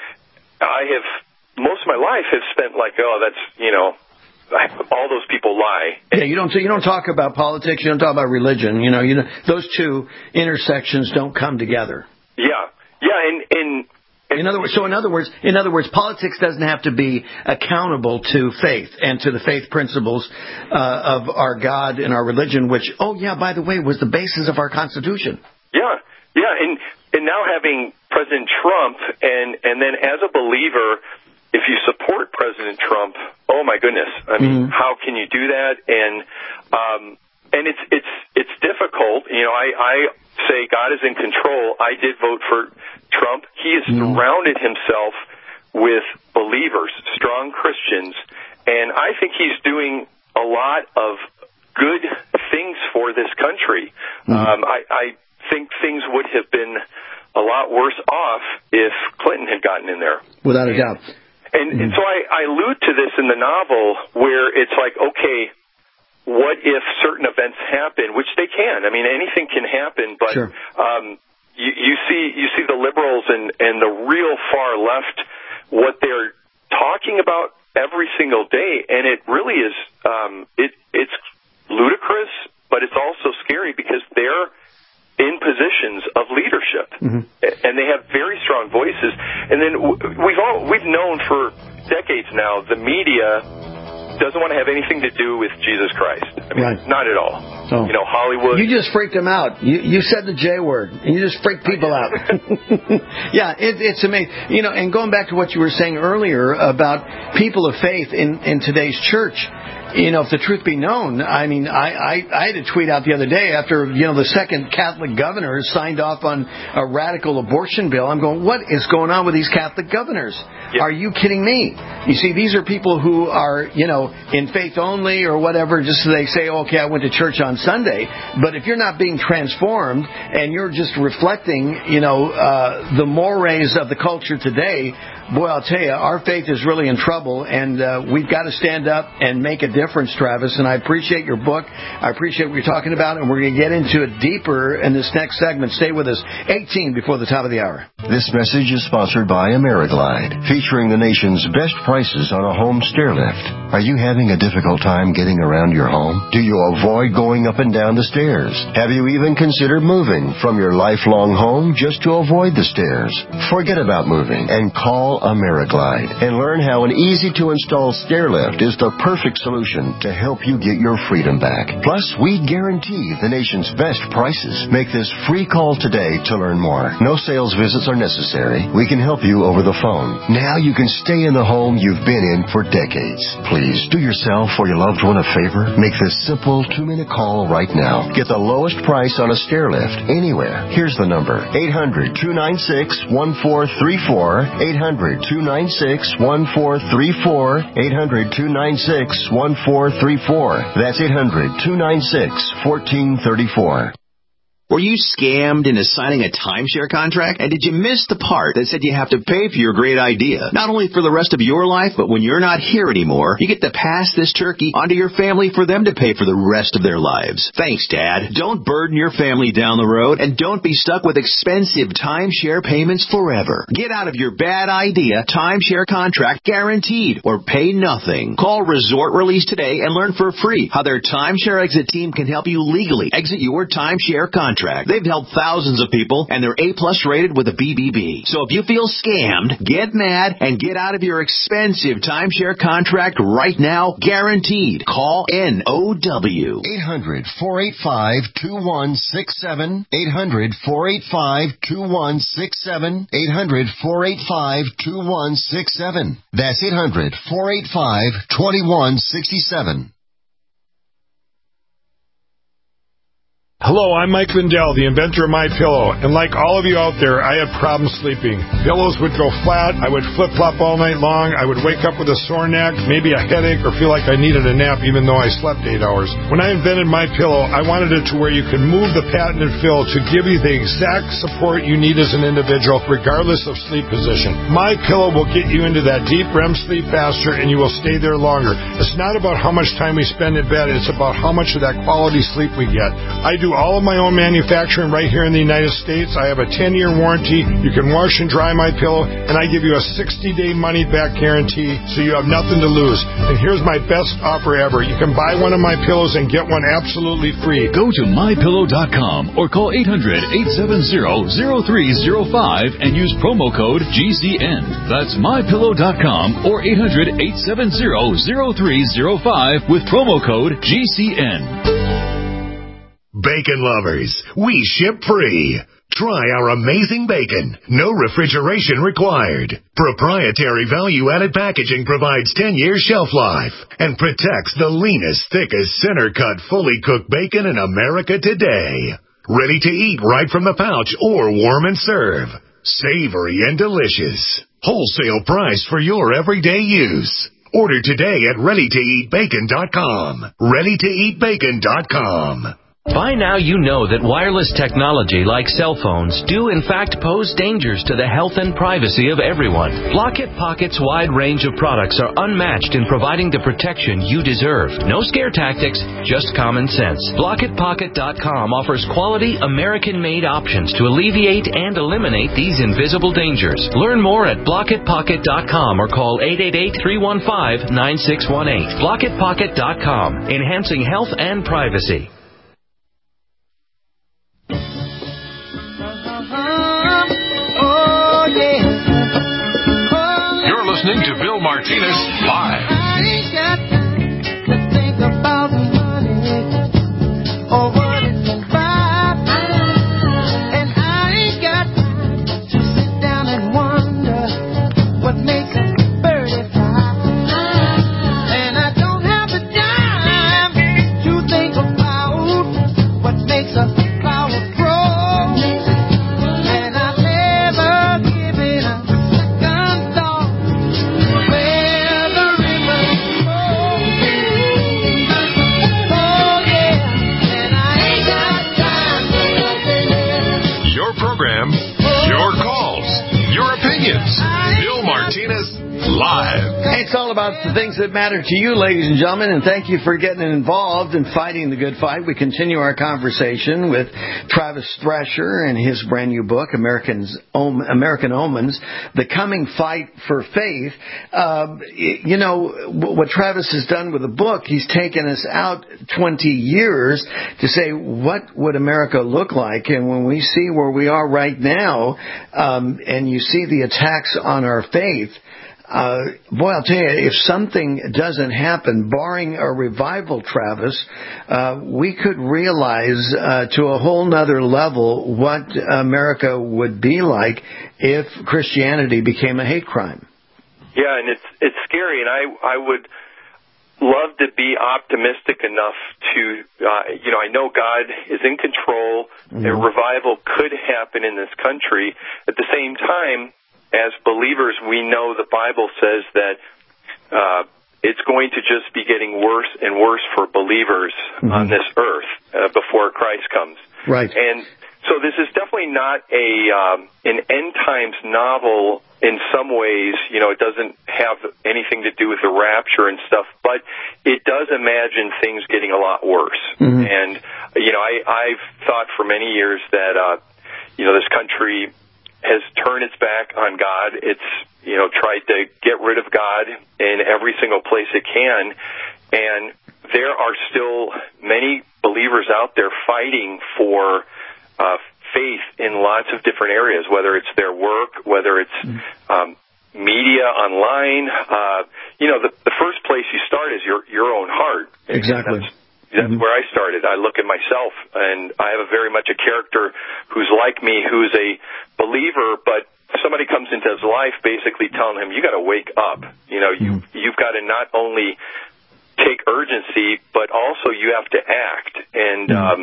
I have most of my life have spent like, oh, that's, you know, all those people lie. Yeah, you don't you don't talk about politics, you don't talk about religion. You know, you know, those two intersections don't come together. Yeah, yeah, and, and in other words, so in other words, in other words, politics doesn't have to be accountable to faith and to the faith principles uh, of our God and our religion, which, oh yeah, by the way, was the basis of our Constitution. Yeah, yeah, and and now having President Trump, and and then as a believer, if you support President Trump, oh my goodness, I mean, mm-hmm. how can you do that? And um, and it's it's it's difficult. You know, I, I say God is in control. I did vote for Trump. He has mm-hmm. surrounded himself with believers, strong Christians, and I think he's doing a lot of good things for this country. Mm-hmm. Um, I, I think things would have been a lot worse off if Clinton had gotten in there. Without a doubt. And, mm-hmm. and so I, I allude to this in the novel where it's like, okay, what if certain events happen, which they can. I mean, anything can happen, but sure. um, you, you see you see the liberals and, and the real far left, what they're talking about every single day, and it really is um, it it's ludicrous, but it's also scary because they're in positions of leadership, mm-hmm. and they have very strong voices. And then we've all we've known for decades now the media doesn't want to have anything to do with Jesus Christ. I mean, right. not at all. Oh. You know, Hollywood. You just freaked them out. You you said the J word, and you just freaked people out. Yeah, it, it's amazing. You know, and going back to what you were saying earlier about people of faith in, in today's church. You know, if the truth be known, I mean, I, I, I had a tweet out the other day after, you know, the second Catholic governor signed off on a radical abortion bill. I'm going, what is going on with these Catholic governors? Yep. Are you kidding me? You see, these are people who are, you know, in faith only or whatever, just so they say, okay, I went to church on Sunday. But if you're not being transformed and you're just reflecting, you know, uh, the mores of the culture today, boy, I'll tell you, our faith is really in trouble, and uh, we've got to stand up and make a difference, Travis. And I appreciate your book. I appreciate what you're talking about, and we're going to get into it deeper in this next segment. Stay with us. eighteen before the top of the hour. This message is sponsored by AmeriGlide, featuring the nation's best prices on a home stair lift. Are you having a difficult time getting around your home? Do you avoid going up and down the stairs? Have you even considered moving from your lifelong home just to avoid the stairs? Forget about moving and call AmeriGlide and learn how an easy-to-install stair lift is the perfect solution to help you get your freedom back. Plus, we guarantee the nation's best prices. Make this free call today to learn more. No sales visits are necessary. We can help you over the phone. Now you can stay in the home you've been in for decades. Please do yourself or your loved one a favor. Make this simple two-minute call right now. Get the lowest price on a stair lift anywhere. Here's the number: eight hundred, two nine six, one four three four, eight hundred, two nine six, one four three four, eight hundred, two nine six, one four three four. That's eight hundred, two nine six, one four three four. Were you scammed into signing a timeshare contract? And did you miss the part that said you have to pay for your great idea? Not only for the rest of your life, but when you're not here anymore, you get to pass this turkey onto your family for them to pay for the rest of their lives. Thanks, Dad. Don't burden your family down the road, and don't be stuck with expensive timeshare payments forever. Get out of your bad idea timeshare contract guaranteed, or pay nothing. Call Resort Release today and learn for free how their timeshare exit team can help you legally exit your timeshare contract. They've helped thousands of people, and they're A-plus rated with a B B B. So if you feel scammed, get mad and get out of your expensive timeshare contract right now, guaranteed. Call N O W. eight hundred, four eight five, two one six seven. eight hundred, four eight five, two one six seven. eight hundred, four eight five, two one six seven. That's eight hundred, four eight five, two one six seven. Hello, I'm Mike Lindell, the inventor of MyPillow, and like all of you out there, I had problems sleeping. Pillows would go flat, I would flip-flop all night long, I would wake up with a sore neck, maybe a headache, or feel like I needed a nap even though I slept eight hours. When I invented MyPillow, I wanted it to where you can move the patented fill to give you the exact support you need as an individual, regardless of sleep position. MyPillow will get you into that deep R E M sleep faster, and you will stay there longer. It's not about how much time we spend in bed, it's about how much of that quality sleep we get. I do all of my own manufacturing right here in the United States. I have a ten-year warranty. You can wash and dry my pillow, and I give you a sixty-day money-back guarantee, so you have nothing to lose. And here's my best offer ever. You can buy one of my pillows and get one absolutely free. Go to my pillow dot com or call eight hundred, eight seven zero, zero three zero five and use promo code G C N. That's my pillow dot com or eight hundred, eight seven zero, zero three zero five with promo code G C N. Bacon lovers, we ship free. Try our amazing bacon. No refrigeration required. Proprietary value-added packaging provides ten years shelf life and protects the leanest, thickest, center-cut, fully cooked bacon in America today. Ready to eat right from the pouch or warm and serve. Savory and delicious. Wholesale price for your everyday use. Order today at ready to eat bacon dot com. ready to eat bacon dot com. By now you know that wireless technology like cell phones do in fact pose dangers to the health and privacy of everyone. Blockit Pocket's wide range of products are unmatched in providing the protection you deserve. No scare tactics, just common sense. Blockit Pocket dot com offers quality American-made options to alleviate and eliminate these invisible dangers. Learn more at Blockit Pocket dot com or call eight eight eight, three one five, nine six one eight. Blockit Pocket dot com, enhancing health and privacy. You're listening to Bill Martinez Live. I ain't got time to think about money or what it's about. And I ain't got time to sit down and wonder what makes a birdie fly. And I don't have the time to think about what makes a flower grow. And I've never given a second thought where the river flows. Oh yeah, and I ain't got time for nothing else. Your program, your calls, your opinions. Bill Martinez Live. Hey, it's all about the things that matter to you, ladies and gentlemen, and thank you for getting involved and fighting the good fight. We continue our conversation with Travis Thrasher and his brand new book, Americans, Om- American Omens, The Coming Fight for Faith. Uh, you know, what Travis has done with the book, he's taken us out twenty years to say, what would America look like? And when we see where we are right now, um, and you see the attacks on our faith, Uh, boy, I'll tell you, if something doesn't happen, barring a revival, Travis, uh, we could realize uh, to a whole nother level what America would be like if Christianity became a hate crime. Yeah, and it's it's scary, and I I would love to be optimistic enough to, uh, you know, I know God is in control. Mm-hmm. A revival could happen in this country. At the same time, as believers, we know the Bible says that uh, it's going to just be getting worse and worse for believers mm-hmm. on this earth uh, before Christ comes. Right. And so this is definitely not a um, an end times novel in some ways. You know, it doesn't have anything to do with the rapture and stuff, but it does imagine things getting a lot worse. Mm-hmm. And, you know, I, I've thought for many years that, uh, you know, this country has turned its back on God. It's, you know, tried to get rid of God in every single place it can. And there are still many believers out there fighting for uh, faith in lots of different areas, whether it's their work, whether it's um, media online. Uh, you know, the, the first place you start is your, your own heart. Exactly. That's mm-hmm. where I started. I look at myself, and I have a very much a character who's like me, who's a believer, but somebody comes into his life basically telling him, you got to wake up. You know, you, mm-hmm. you've got to not only take urgency, but also you have to act. And mm-hmm. um,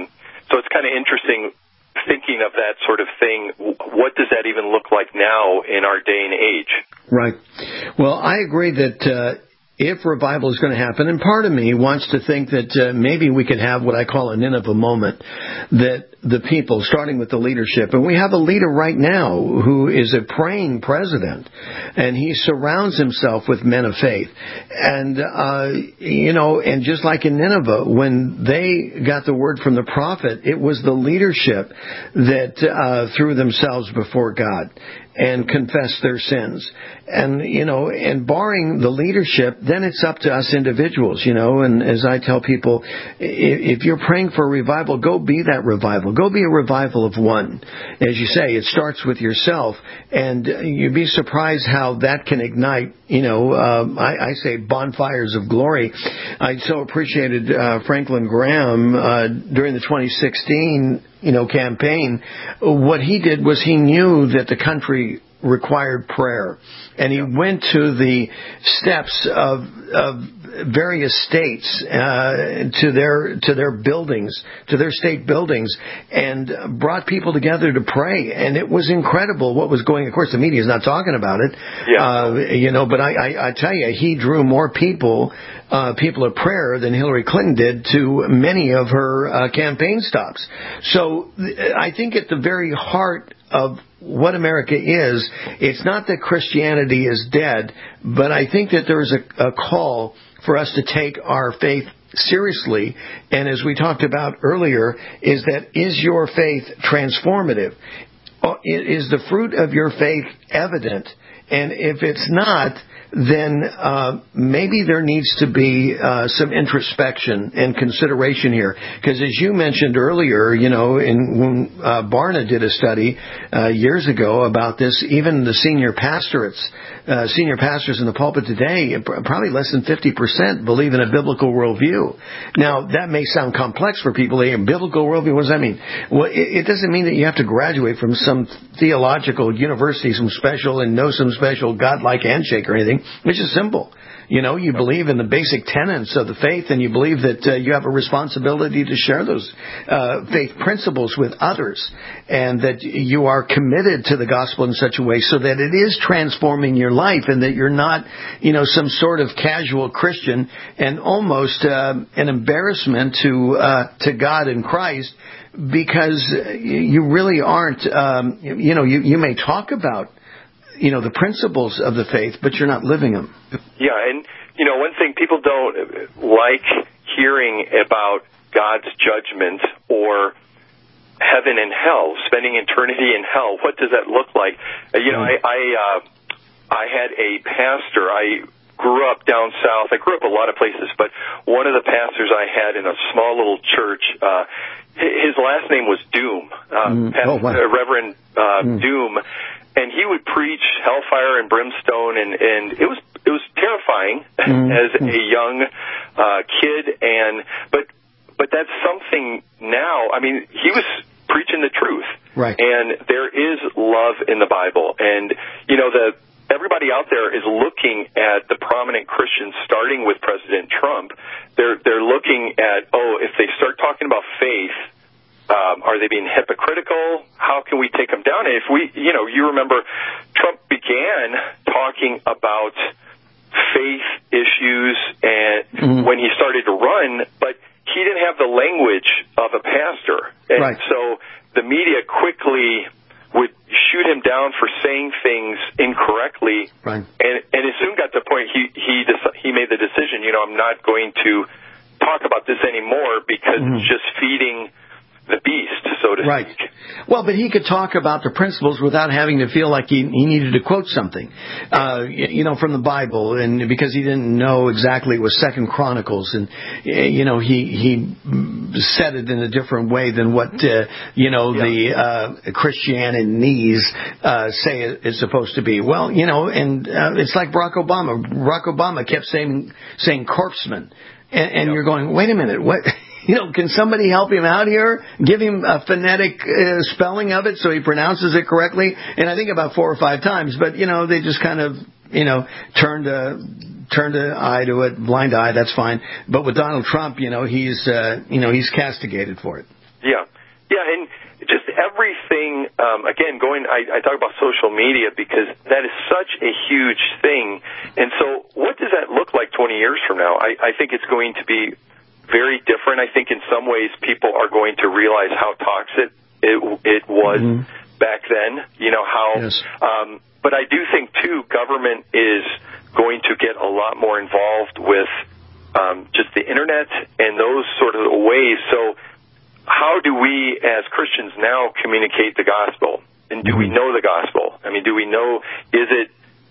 so it's kind of interesting thinking of that sort of thing. What does that even look like now in our day and age? Right. Well, I agree that uh, if revival is going to happen, and part of me wants to think that uh, maybe we could have what I call a Nineveh moment, that the people, starting with the leadership, and we have a leader right now who is a praying president, and he surrounds himself with men of faith. And, uh, you know, and just like in Nineveh, when they got the word from the prophet, it was the leadership that uh, threw themselves before God and confess their sins. And, you know, and barring the leadership, then it's up to us individuals, you know, and as I tell people, if you're praying for a revival, go be that revival. Go be a revival of one. As you say, it starts with yourself, and you'd be surprised how that can ignite, you know, uh, I, I say bonfires of glory. I so appreciated uh, Franklin Graham uh, during the twenty sixteen you know, campaign. What he did was he knew that the country required prayer, and he went to the steps of, of various states uh, to their to their buildings, to their state buildings, and brought people together to pray. And it was incredible what was going. Of course, the media is not talking about it, yeah. uh, you know. But I, I, I tell you, he drew more people. Uh, people of prayer than Hillary Clinton did to many of her uh, campaign stops. So th- I think at the very heart of what America is, it's not that Christianity is dead, but I think that there is a, a call for us to take our faith seriously. And as we talked about earlier, is that is your faith transformative? Is the fruit of your faith evident? And if it's not, then uh, maybe there needs to be uh, some introspection and consideration here. Because as you mentioned earlier, you know, in, when uh, Barna did a study uh, years ago about this, even the senior pastorates, uh, senior pastors in the pulpit today, probably less than fifty percent believe in a biblical worldview. Now, that may sound complex for people. A biblical worldview, what does that mean? Well, it, it doesn't mean that you have to graduate from some theological university, some special and know some special godlike handshake or anything. It's just simple. You know, you believe in the basic tenets of the faith, and you believe that uh, you have a responsibility to share those uh, faith principles with others, and that you are committed to the gospel in such a way so that it is transforming your life, and that you're not, you know, some sort of casual Christian and almost uh, an embarrassment to uh, to God and Christ, because you really aren't, um, you know, you, you may talk about, you know, the principles of the faith, but you're not living them. Yeah, and, you know, one thing people don't like hearing about God's judgment or heaven and hell, spending eternity in hell. What does that look like? Uh, you know, I I, uh, I had a pastor. I grew up down south. I grew up a lot of places, but one of the pastors I had in a small little church, uh, his last name was Doom, uh, mm. Pastor, oh, wow. uh, Reverend uh, mm. Doom. And he would preach hellfire and brimstone, and, and it was it was terrifying mm-hmm. as a young uh, kid. And but but that's something now. I mean, he was preaching the truth, right? And there is love in the Bible, and you know the everybody out there is looking at the prominent Christians, starting with President Trump. They're they're looking at oh, if they start talking about faith. Um, are they being hypocritical? How can we take them down? And if we, you know, you remember Trump began talking about faith issues and mm-hmm. when he started to run, but he didn't have the language of a pastor. And right. so the media quickly would shoot him down for saying things incorrectly. Right. And, and it soon got to the point he, he, he made the decision, you know, I'm not going to talk about this anymore because mm-hmm. it's just feeding the beast, so to right. speak. Well, but he could talk about the principles without having to feel like he, he needed to quote something, uh, you know, from the Bible, and because he didn't know exactly it was Second Chronicles, and you know, he he said it in a different way than what uh, you know yeah. the uh, Christianese uh, say it is supposed to be. Well, you know, and uh, it's like Barack Obama. Barack Obama kept saying saying corpseman, and, and yeah. you're going, wait a minute, what? You know, can somebody help him out here? Give him a phonetic uh, spelling of it so he pronounces it correctly? And I think about four or five times, but, you know, they just kind of, you know, turned a, turned an eye to it, blind eye, that's fine. But with Donald Trump, you know, he's, uh, you know, he's castigated for it. Yeah. Yeah, and just everything, um, again, going, I, I talk about social media because that is such a huge thing. And so what does that look like twenty years from now? I, I think it's going to be very different. I think in some ways people are going to realize how toxic it, it was mm-hmm. back then, you know, how, yes. um, but I do think, too, government is going to get a lot more involved with um, just the Internet and those sort of ways. So how do we, as Christians now, communicate the gospel? And do we know the gospel? I mean, do we know, is it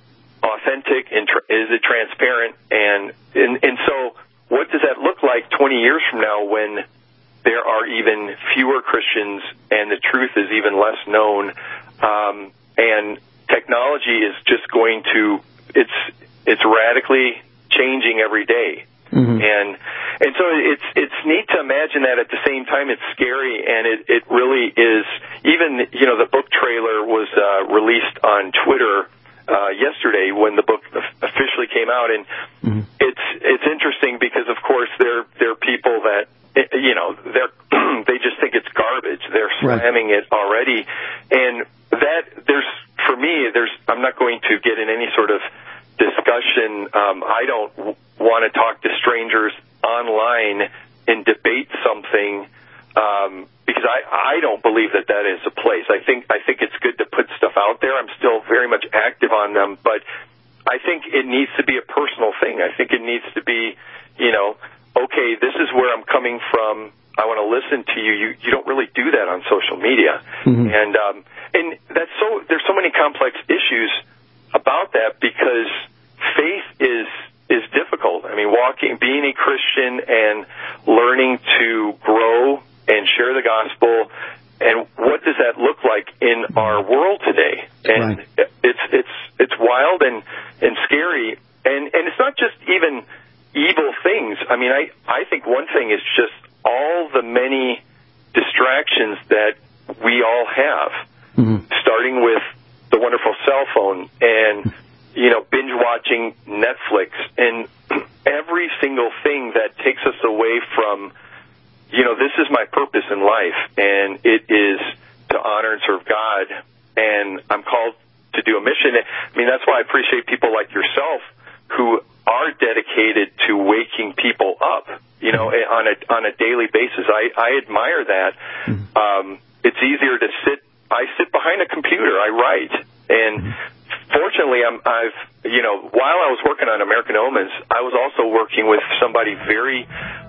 authentic and tra- is it transparent? And, and and so what does that look like twenty years from now when there are even fewer Christians and the truth is even less known? Um, and technology is just going to, it's it's radically changing every day. Mm-hmm. And and so it's it's neat to imagine that. At the same time, it's scary, and it, it really is. Even, you know, the book trailer was uh, released on Twitter uh, yesterday when the book officially came out, and mm-hmm. it's it's interesting because, of course, there there are people that, you know, they're they just think it's garbage. They're slamming right. it already, and that there's for me there's I'm not going to get in any sort of discussion. Um, I don't w- want to talk to strangers online and debate something um, because I, I don't believe that that is a place. I think I think it's good to put stuff out there. I'm still very much active on them, but I think it needs to be a personal thing. I think it needs to be, you know, okay, this is where I'm coming from. I want to listen to you. You you don't really do that on social media, mm-hmm. and um, and that's so. There's so many complex issues about that because faith is is difficult. I mean, walking, being a Christian and learning to grow and share the gospel, and what does that look like in our world today? And right. it's it's it's wild and and scary, and and it's not just even evil things. I mean, I I think one thing is just all the many distractions that we all have, mm-hmm. starting with the wonderful cell phone and, you know, binge watching Netflix and every single thing that takes us away from, you know, this is my purpose in life, and it is to honor and serve God, and I'm called to do a mission. I mean, that's why I appreciate people like yourself who are dedicated to waking people up, you know, on a on a daily basis. I, I admire that. Um, it's easier to sit I sit behind a computer. I write, and fortunately, I'm, I've you know while I was working on American Omens, I was also working with somebody very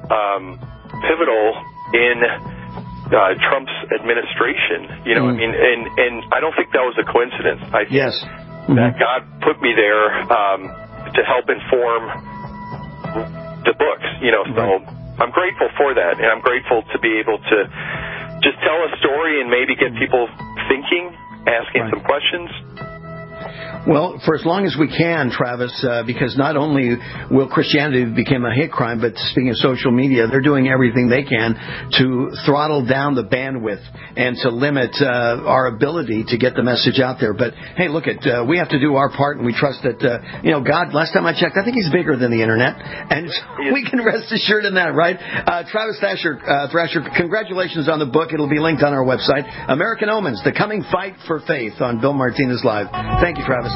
um, pivotal in uh, Trump's administration. You know, mm. I mean, and and I don't think that was a coincidence. I think yes. Mm-hmm. that God put me there um, to help inform the books. You know, so right. I'm grateful for that, and I'm grateful to be able to just tell a story and maybe get people thinking, asking right. some questions. Well, for as long as we can, Travis, uh, because not only will Christianity become a hate crime, but speaking of social media, they're doing everything they can to throttle down the bandwidth and to limit uh, our ability to get the message out there. But, hey, look, at uh, we have to do our part, and we trust that, uh, you know, God, last time I checked, I think he's bigger than the Internet, and we can rest assured in that, right? Uh, Travis Thrasher, uh, Thrasher, congratulations on the book. It'll be linked on our website. American Omens, The Coming Fight for Faith on Bill Martinez Live. Thank you, Travis.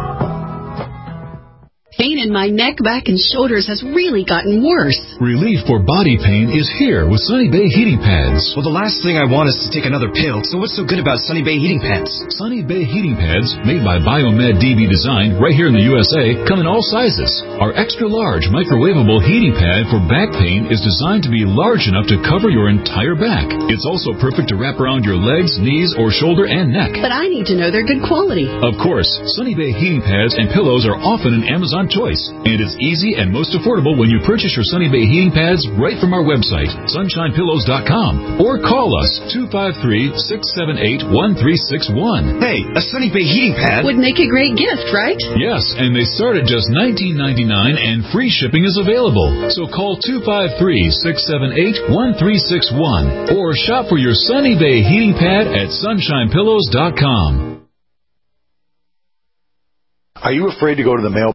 Pain in my neck, back, and shoulders has really gotten worse. Relief for body pain is here with Sunny Bay Heating Pads. Well, the last thing I want is to take another pill, so what's so good about Sunny Bay Heating Pads? Sunny Bay Heating Pads, made by Biomed D B Design right here in the U S A, come in all sizes. Our extra-large microwavable heating pad for back pain is designed to be large enough to cover your entire back. It's also perfect to wrap around your legs, knees, or shoulder and neck. But I need to know they're good quality. Of course, Sunny Bay Heating Pads and pillows are often an Amazon choice, and it's easy and most affordable when you purchase your Sunny Bay Heating Pads right from our website, sunshine pillows dot com, or call us two five three, six seven eight, one three six one. Hey, a Sunny Bay Heating Pad would make a great gift, right? Yes, and they start at just nineteen ninety-nine, and free shipping is available. So call two five three, six seven eight, one three six one or shop for your Sunny Bay Heating Pad at sunshine pillows dot com. Are you afraid to go to the mail